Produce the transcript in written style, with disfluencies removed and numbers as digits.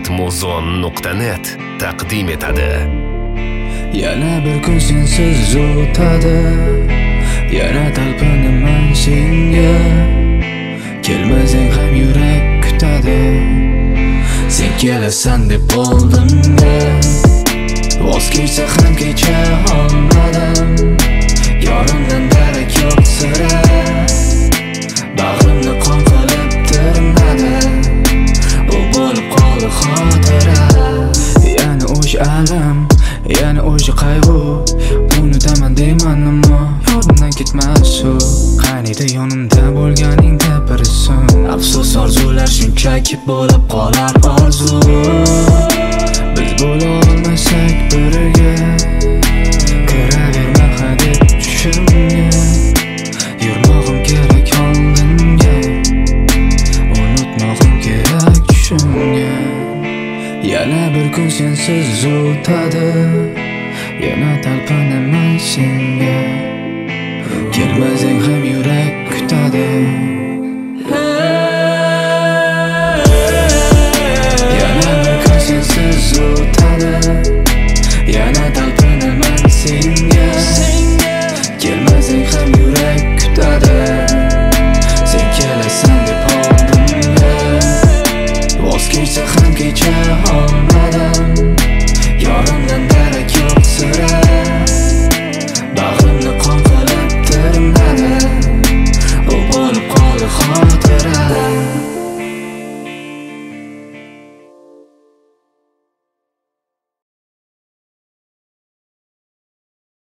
ritmuzon.net taqdim etadi. Yana bir kun sensiz o'tadi, yana talpinaman senga. Kelmasang ham yurak kutadi, sen kelasan deb oldimga. Voz kechsa ham kecha olmadim, yonimdan darak yo'q sira. Bag'rimni qon qilib tirnadi, u bo'lib qoldi xotira. Yana o'sha alam, yana o'sha qayg'u, unutaman deyman ammo yodimdan ketmas u. Qaniydi yonimda bo'lganingda bir so'ng. Afsus, orzular shunchaki bo'lib qolar orzu. Biz bo'la olmasak birga, kiraverma hadeb tushimga. Yurmog'im kerak oldinga, unutmog'im kerak tushimga. Yana bir kun sensiz o'tadi, yana talpinaman senga. Kelmasang ham yurak kutadi, yana bir kun sensiz o'tadi.